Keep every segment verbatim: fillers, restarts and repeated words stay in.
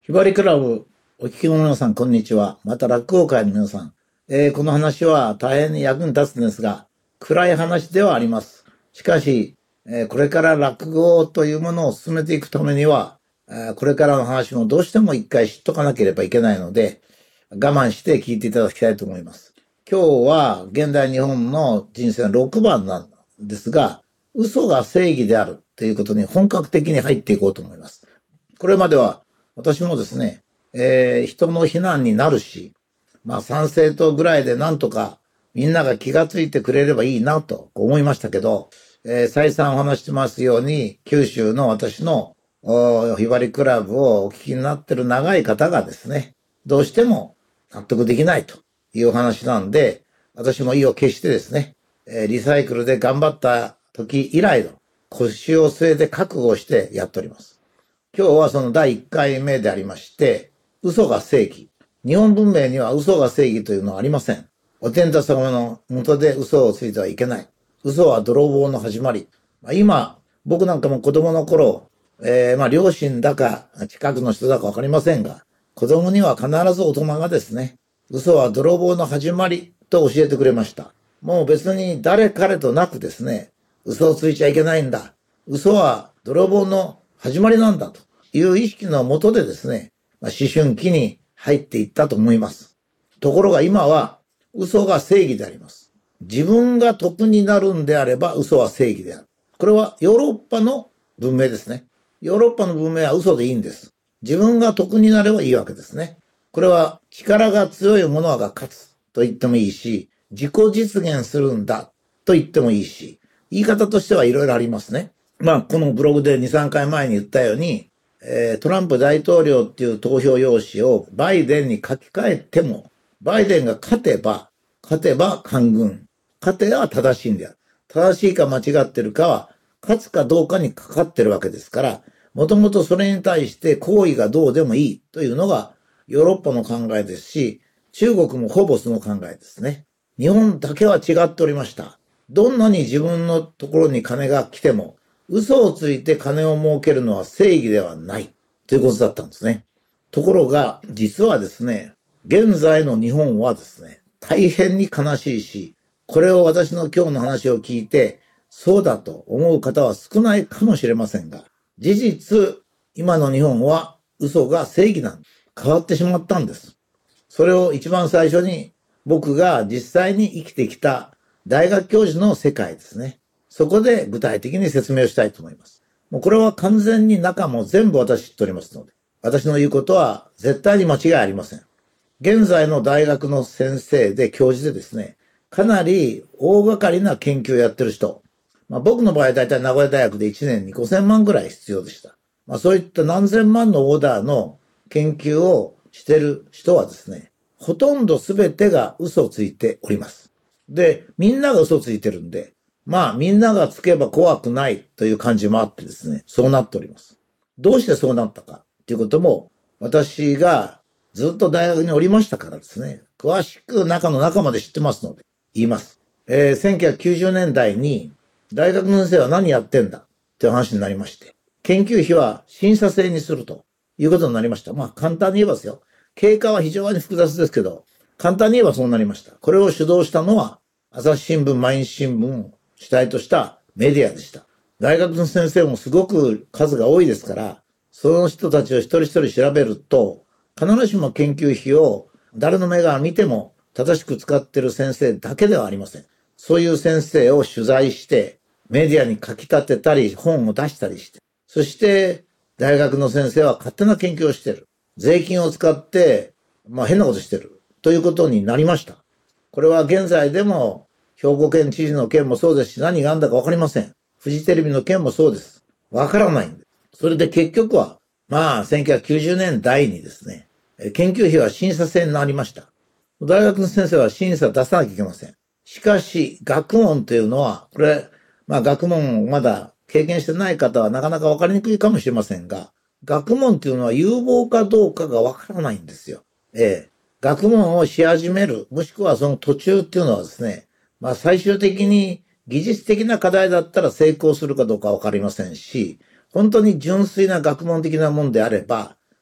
ひばりクラブ、お聞きの皆さん、こんにちは。また、落語会の皆さん。えー、この話は大変に役に立つんですが、暗い話ではあります。しかし、えー、これから落語というものを進めていくためには、えー、これからの話もどうしても一回知っとかなければいけないので、我慢して聞いていただきたいと思います。今日は、現代日本の人生のろくばんなんですが、嘘が正義であるということに本格的に入っていこうと思います。これまでは、私もですね、えー、人の非難になるし、まあ賛成とぐらいでなんとかみんなが気がついてくれればいいなと思いましたけど、えー、再三お話してますように、九州の私のひばりクラブをお聞きになってる長い方がですね、どうしても納得できないという話なんで、私も意を決してですね、えー、リサイクルで頑張った時以来の腰を据えて覚悟してやっております。今日はそのだいいっかいめでありまして、嘘が正義。日本文明には嘘が正義というのはありません。お天道様の元で嘘をついてはいけない。嘘は泥棒の始まり。今、僕なんかも子供の頃、えー、まあ両親だか近くの人だかわかりませんが、子供には必ず大人がですね、嘘は泥棒の始まりと教えてくれました。もう別に誰彼となくですね、嘘をついちゃいけないんだ。嘘は泥棒の始まりなんだという意識のもとでですね、まあ、思春期に入っていったと思います。ところが今は嘘が正義であります。自分が得になるんであれば嘘は正義である。これはヨーロッパの文明ですね。ヨーロッパの文明は嘘でいいんです。自分が得になればいいわけですね。これは力が強い者が勝つと言ってもいいし、自己実現するんだと言ってもいいし、言い方としてはいろいろありますね。まあ、このブログでに、さんかいまえに言ったように、えー、トランプ大統領っていう投票用紙をバイデンに書き換えても、バイデンが勝てば、勝てば官軍。勝てば正しいんである。正しいか間違ってるかは、勝つかどうかにかかってるわけですから、もともとそれに対して行為がどうでもいいというのがヨーロッパの考えですし、中国もほぼその考えですね。日本だけは違っておりました。どんなに自分のところに金が来ても、嘘をついて金を儲けるのは正義ではないということだったんですね。ところが、実はですね、現在の日本はですね、大変に悲しいし、これを私の今日の話を聞いて、そうだと思う方は少ないかもしれませんが、事実、今の日本は嘘が正義なんです。変わってしまったんです。それを一番最初に僕が実際に生きてきた大学教授の世界ですね。そこで具体的に説明をしたいと思います。もうこれは完全に中も全部私知っておりますので、私の言うことは絶対に間違いありません。現在の大学の先生で教授でですね、かなり大掛かりな研究をやってる人。まあ、僕の場合はだいたい名古屋大学でいちねんにごせんまんぐらい必要でした。まあ、そういった何千万のオーダーの研究をしてる人はですね、ほとんど全てが嘘をついております。で、みんなが嘘をついてるんで、まあみんながつけば怖くないという感じもあってですね、そうなっております。どうしてそうなったかということも、私がずっと大学におりましたからですね、詳しく中の中まで知ってますので、言います。えー、せんきゅうひゃくきゅうじゅうねんだいに大学の先生は何やってんだっていう話になりまして、研究費は審査制にするということになりました。まあ簡単に言えばですよ。経過は非常に複雑ですけど、簡単に言えばそうなりました。これを主導したのは、朝日新聞、毎日新聞を主体としたメディアでした。大学の先生もすごく数が多いですから、その人たちを一人一人調べると、必ずしも研究費を誰の目が見ても正しく使っている先生だけではありません。そういう先生を取材して、メディアに書き立てたり、本を出したりして、そして大学の先生は勝手な研究をしている。税金を使って、まあ変なことしてる。ということになりました。これは現在でも、兵庫県知事の件もそうですし、何があんだかわかりません。フジテレビの件もそうです。わからないんです。それで結局は、まあ、せんきゅうひゃくきゅうじゅうねんだいにですね、研究費は審査制になりました。大学の先生は審査出さなきゃいけません。しかし、学問というのは、これ、まあ学問をまだ経験してない方はなかなかわかりにくいかもしれませんが、学問っていうのは有望かどうかがわからないんですよ。ええ。学問をし始める、もしくはその途中っていうのはですね、まあ最終的に技術的な課題だったら成功するかどうかわかりませんし、本当に純粋な学問的なもんであれば、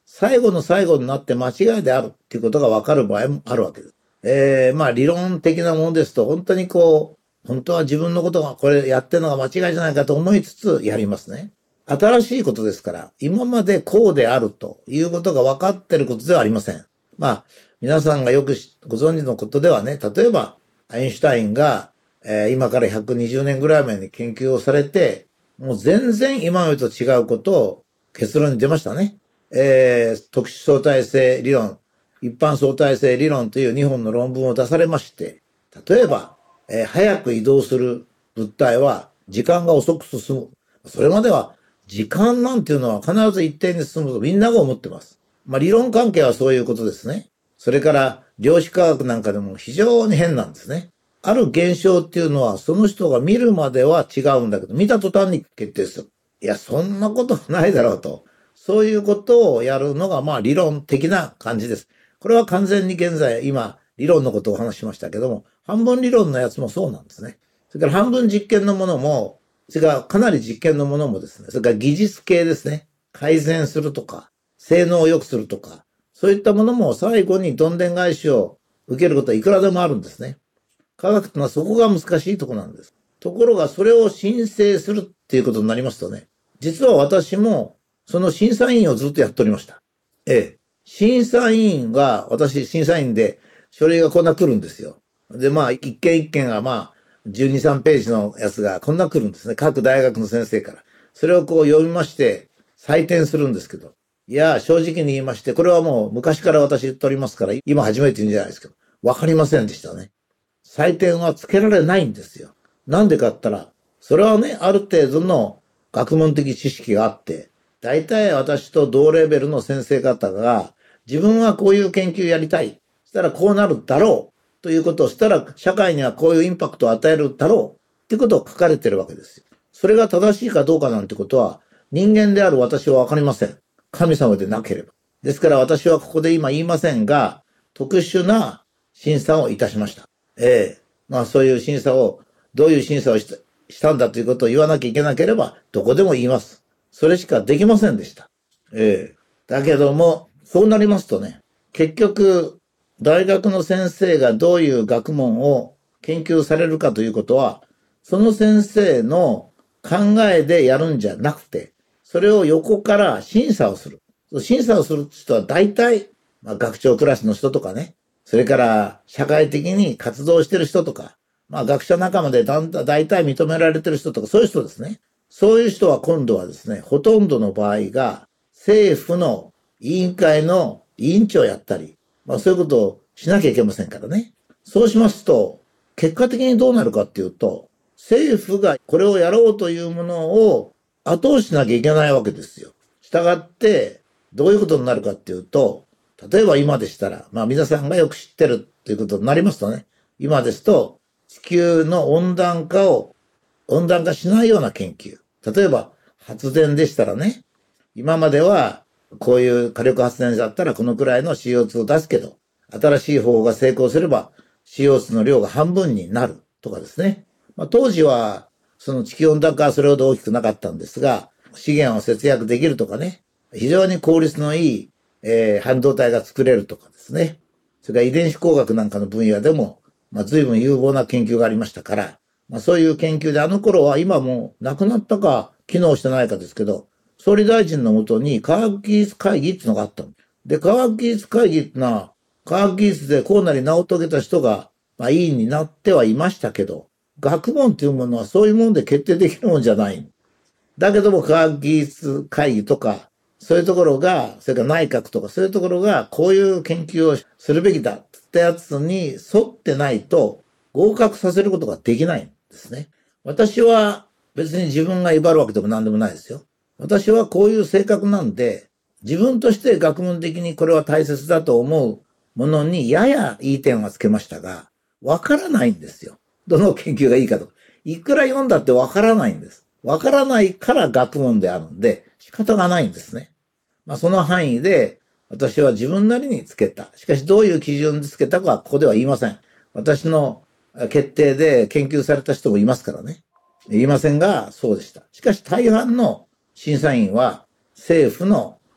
最後の最後になって間違いであるっていうことがわかる場合もあるわけです。えー、まあ理論的なものですと、本当にこう、本当は自分のことがこれやってるのが間違いじゃないかと思いつつやりますね。新しいことですから、今までこうであるということが分かってることではありません。まあ、皆さんがよくご存知のことではね、例えば、アインシュタインが、えー、今からひゃくにじゅうねんぐらい前に研究をされて、もう全然今までと違うことを結論に出ましたね。えー、特殊相対性理論、一般相対性理論というにほんの論文を出されまして、例えば、えー、早く移動する物体は時間が遅く進む。それまでは時間なんていうのは必ず一定に進むとみんなが思ってます。まあ理論関係はそういうことですね。それから量子科学なんかでも非常に変なんですね。ある現象っていうのはその人が見るまでは違うんだけど、見た途端に決定する。いや、そんなことはないだろうと。そういうことをやるのがまあ理論的な感じです。これは完全に現在今理論のことをお話ししましたけども、半分理論のやつもそうなんですね。それから半分実験のものも、それからかなり実験のものもですね、それから技術系ですね、改善するとか、性能を良くするとか、そういったものも最後にどんでん返しを受けることはいくらでもあるんですね。科学ってのはそこが難しいところなんです。ところがそれを申請するっていうことになりますとね、実は私もその審査員をずっとやっておりました。ええ。審査員が、私審査員で書類がこんな来るんですよ。で、まあ一件一件がまあじゅうに、さんページのやつがこんな来るんですね。各大学の先生から。それをこう読みまして採点するんですけど。いや、正直に言いまして、これはもう昔から私言っておりますから、今初めて言うんじゃないですけど、わかりませんでしたね。採点はつけられないんですよ。なんでかって言ったら、それはね、ある程度の学問的知識があって、大体私と同レベルの先生方が、自分はこういう研究やりたい。そしたらこうなるだろう。ということをしたら、社会にはこういうインパクトを与えるだろう。っていうことを書かれてるわけですよ。それが正しいかどうかなんてことは、人間である私はわかりません。神様でなければ。ですから私はここで今言いませんが、特殊な審査をいたしました。ええ。まあそういう審査を、どういう審査をした、したんだということを言わなきゃいけなければ、どこでも言います。それしかできませんでした。ええ。だけども、そうなりますとね、結局、大学の先生がどういう学問を研究されるかということは、その先生の考えでやるんじゃなくて、それを横から審査をする。審査をする人は大体、まあ、学長クラスの人とかね、それから社会的に活動してる人とか、まあ学者仲間でだんだ大体認められてる人とか、そういう人ですね。そういう人は今度はですね、ほとんどの場合が政府の委員会の委員長をやったり、まあそういうことをしなきゃいけませんからね。そうしますと、結果的にどうなるかっていうと、政府がこれをやろうというものを後押ししなきゃいけないわけですよ。したがって、どういうことになるかっていうと、例えば今でしたら、まあ皆さんがよく知ってるっていうことになりますとね、今ですと地球の温暖化を温暖化しないような研究。例えば発電でしたらね、今まではこういう火力発電所だったらこのくらいの シーオーツー を出すけど、新しい方法が成功すれば シーオーツー の量が半分になるとかですね。まあ当時はその地球温暖化はそれほど大きくなかったんですが、資源を節約できるとかね、非常に効率のいいえー、半導体が作れるとかですね。それから遺伝子工学なんかの分野でも、まあ、随分有望な研究がありましたから、まあ、そういう研究であの頃は今もう亡くなったか機能してないかですけど、総理大臣のもとに科学技術会議っていうのがあったの。で、科学技術会議ってのは、科学技術でこうなり名を遂げた人が、まあ、委員になってはいましたけど、学問というものはそういうもんで決定できるもんじゃない。だけども科学技術会議とか、そういうところが、それから内閣とかそういうところが、こういう研究をするべきだってやつに沿ってないと、合格させることができないんですね。私は別に自分が威張るわけでも何でもないですよ。私はこういう性格なんで、自分として学問的にこれは大切だと思うものにややいい点はつけましたが、わからないんですよ。どの研究がいいかと。いくら読んだってわからないんです。わからないから学問であるんで、仕方がないんですね。まあその範囲で私は自分なりにつけた。しかしどういう基準でつけたかはここでは言いません。私の決定で研究された人もいますからね。言いませんが、そうでした。しかし大半の審査員は政府の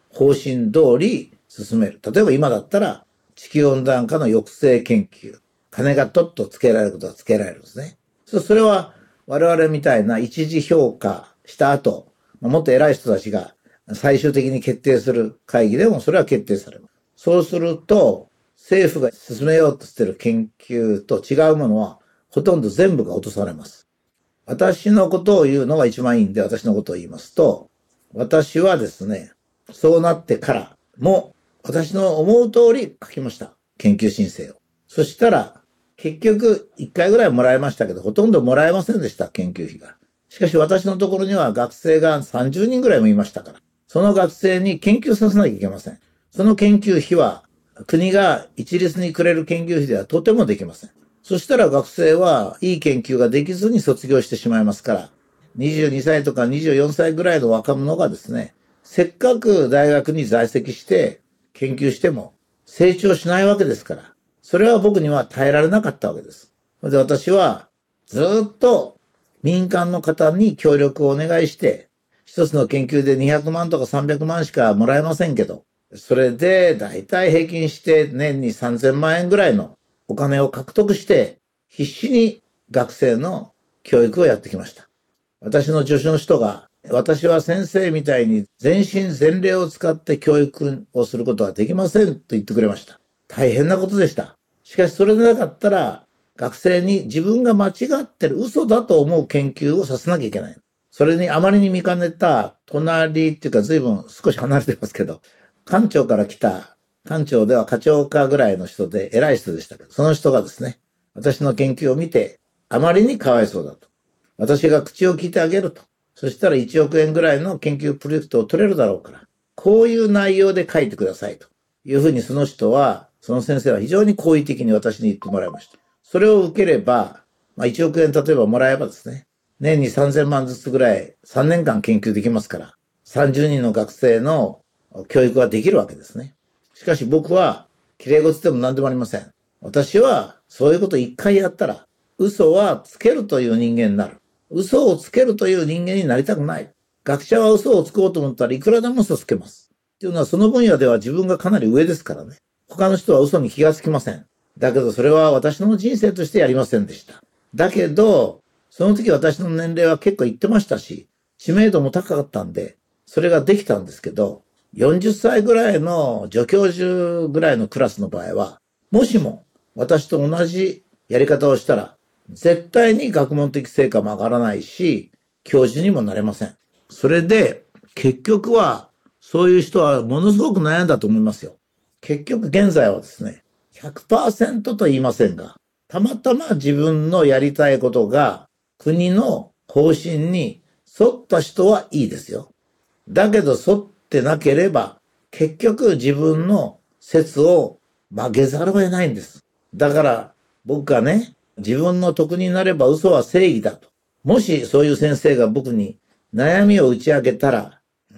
方針通り進める。例えば今だったら地球温暖化の抑制研究。金がとっとつけられることはつけられるんですね。それは我々みたいな一次評価した後、もっと偉い人たちが最終的に決定する会議でもそれは決定されます。そうすると政府が進めようとしている研究と違うものはほとんど全部が落とされます。私のことを言うのが一番いいんで、私のことを言いますと、私はですね、そうなってからも私の思う通り書きました。研究申請を。そしたら結局いっかいぐらいもらいましたけど、ほとんどもらえませんでした、研究費が。しかし私のところには学生がさんじゅうにんぐらいもいましたから、その学生に研究させなきゃいけません。その研究費は国が一律にくれる研究費ではとてもできません。そしたら学生はいい研究ができずに卒業してしまいますから、にじゅうにさいとかにじゅうよんさいぐらいの若者がですね、せっかく大学に在籍して研究しても成長しないわけですから、それは僕には耐えられなかったわけです。で、私はずっと民間の方に協力をお願いして、一つの研究でにひゃくまんとかさんびゃくまんしかもらえませんけど、それでだいたい平均して年にさんぜんまんえんぐらいのお金を獲得して、必死に学生の教育をやってきました。私の助手の人が、私は先生みたいに全身全霊を使って教育をすることはできませんと言ってくれました。大変なことでした。しかしそれでなかったら、学生に自分が間違ってる嘘だと思う研究をさせなきゃいけない。それにあまりに見かねた隣っていうか随分少し離れてますけど、館長から来た、館長では課長課ぐらいの人で偉い人でしたけど、その人がですね、私の研究を見てあまりにかわいそうだと。私が口を聞いてあげると。そしたらいちおくえんぐらいの研究プロジェクトを取れるだろうから、こういう内容で書いてくださいというふうにその人は、その先生は非常に好意的に私に言ってもらいました。それを受ければ、まあ、いちおくえん例えばもらえばですね、年にさんぜんまんずつぐらいさんねんかん研究できますから、さんじゅうにんの学生の教育ができるわけですね。しかし僕は、綺麗事でも何でもありません。私は、そういうこと一回やったら、嘘はつけるという人間になる。嘘をつけるという人間になりたくない。学者は嘘をつこうと思ったらいくらでも嘘をつけます。っていうのはその分野では自分がかなり上ですからね。他の人は嘘に気がつきません。だけどそれは私の人生としてやりませんでした。だけど、その時私の年齢は結構いってましたし、知名度も高かったんで、それができたんですけど、よんじゅっさいぐらいの助教授ぐらいのクラスの場合は、もしも私と同じやり方をしたら、絶対に学問的成果も上がらないし、教授にもなれません。それで、結局は、そういう人はものすごく悩んだと思いますよ。結局現在はですね、ひゃくパーセント と言いませんが、たまたま自分のやりたいことが国の方針に沿った人はいいですよ。だけど沿ってなければ、結局自分の説を曲げざるを得ないんです。だから僕がね、自分の得になれば嘘は正義だと。もしそういう先生が僕に悩みを打ち明けたら、うん、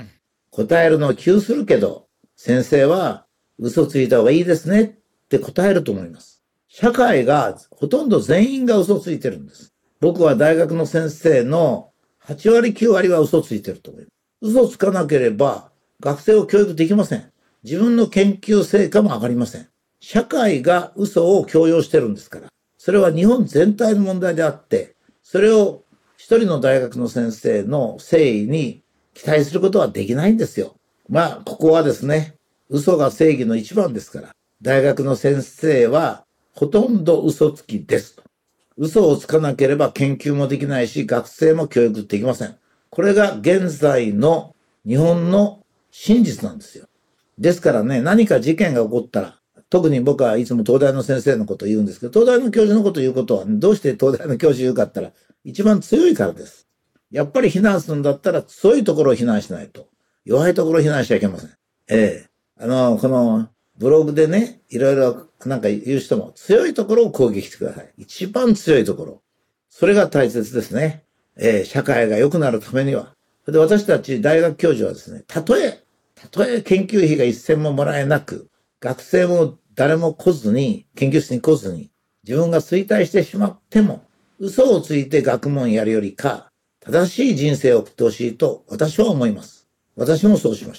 答えるのを急するけど、先生は嘘ついた方がいいですねって答えると思います。社会がほとんど全員が嘘ついてるんです。僕は大学の先生のはちわりきゅうわりは嘘ついてると思います。嘘つかなければ学生を教育できません。自分の研究成果も上がりません。社会が嘘を強要してるんですから。それは日本全体の問題であって、それを一人の大学の先生の誠意に期待することはできないんですよ。まあ、ここはですね、嘘が正義の一番ですから、大学の先生はほとんど嘘つきですと。嘘をつかなければ研究もできないし、学生も教育できません。これが現在の日本の真実なんですよ。ですからね、何か事件が起こったら、特に僕はいつも東大の先生のことを言うんですけど、東大の教授のことを言うことは、ね、どうして東大の教授言うかって言ったら、一番強いからです。やっぱり非難するんだったら、強いところを非難しないと。弱いところを非難しちゃいけません。ええ。あの、この、ブログでね、いろいろなんか言う人も、強いところを攻撃してください。一番強いところ。それが大切ですね。ええ、社会が良くなるためには。で、私たち大学教授はですね、たとえ、たとえ研究費が一銭ももらえなく、学生も誰も来ずに、研究室に来ずに、自分が衰退してしまっても、嘘をついて学問やるよりか、正しい人生を送ってほしいと私は思います。私もそうしました。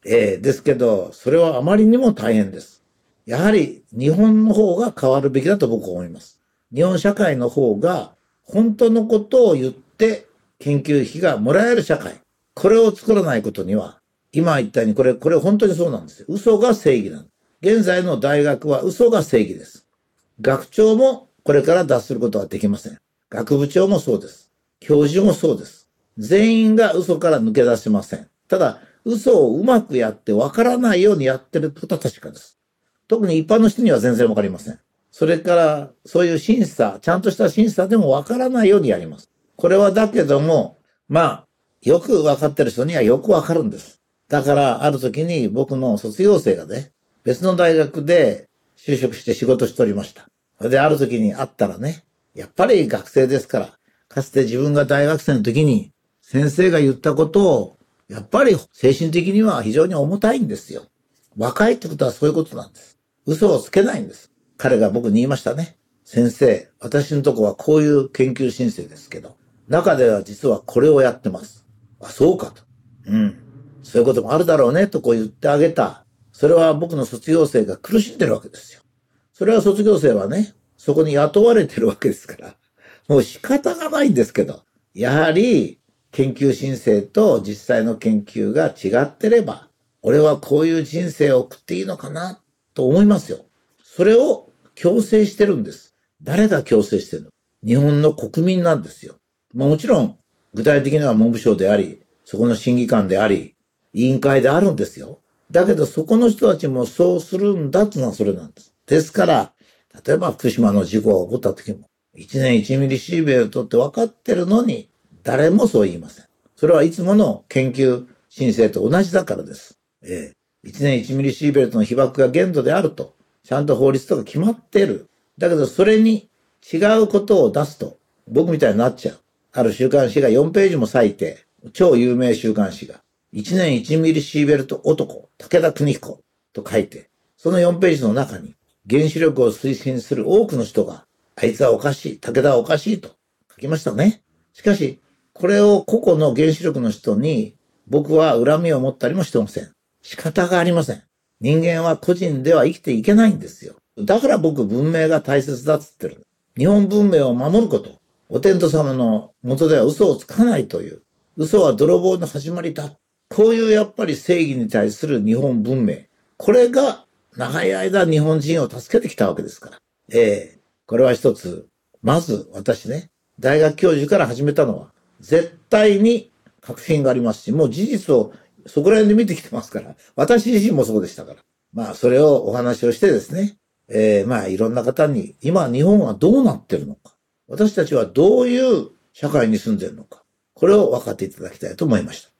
えー、ですけど、それはあまりにも大変です。やはり日本の方が変わるべきだと僕は思います。日本社会の方が本当のことを言って研究費がもらえる社会。これを作らないことには、今言ったようにこれ、これ本当にそうなんですよ。嘘が正義なんです。現在の大学は嘘が正義です。学長もこれから脱することはできません。学部長もそうです。教授もそうです。全員が嘘から抜け出せません。ただ、嘘をうまくやって分からないようにやってることは確かです。特に一般の人には全然分かりません。それから、そういう審査、ちゃんとした審査でも分からないようにやります。これはだけども、まあ、よく分かってる人にはよく分かるんです。だから、ある時に僕の卒業生がね、別の大学で就職して仕事しておりました。で、ある時に会ったらね、やっぱり学生ですから、かつて自分が大学生の時に先生が言ったことを、やっぱり精神的には非常に重たいんですよ。若いってことはそういうことなんです。嘘をつけないんです。彼が僕に言いましたね。先生、私のとこはこういう研究申請ですけど、中では実はこれをやってます。あ、そうかと。うん。そういうこともあるだろうねとこう言ってあげた。それは僕の卒業生が苦しんでるわけですよ。それは卒業生はね、そこに雇われてるわけですから、もう仕方がないんですけど、やはり研究申請と実際の研究が違ってれば、俺はこういう人生を送っていいのかなと思いますよ。それを強制してるんです。誰が強制してるの？日本の国民なんですよ。まあ、もちろん具体的には文部省であり、そこの審議官であり、委員会であるんですよ。だけどそこの人たちもそうするんだってのはそれなんです。ですから、例えば福島の事故が起こった時も、いちねんいちミリシーベルトって分かってるのに、誰もそう言いません。それはいつもの研究申請と同じだからです。ええ、いちねんいちミリシーベルトの被爆が限度であると、ちゃんと法律とか決まっている。だけどそれに違うことを出すと、僕みたいになっちゃう。ある週刊誌がよんページも割いて、超有名週刊誌が、いちねんいちミリシーベルト男、武田邦彦と書いて、そのよんページの中に、原子力を推進する多くの人が、あいつはおかしい、武田はおかしいと書きましたね。しかし、これを個々の原子力の人に、僕は恨みを持ったりもしてません。仕方がありません。人間は個人では生きていけないんですよ。だから僕文明が大切だっつってる。日本文明を守ること。お天道様の元では嘘をつかないという。嘘は泥棒の始まりだ。こういうやっぱり正義に対する日本文明。これが長い間日本人を助けてきたわけですから。ええ、これは一つ。まず私ね、大学教授から始めたのは、絶対に確信がありますし、もう事実をそこら辺で見てきてますから、私自身もそうでしたから。まあそれをお話をしてですね、ええ、まあいろんな方に、今日本はどうなってるのか、私たちはどういう社会に住んでるのか、これを分かっていただきたいと思いました。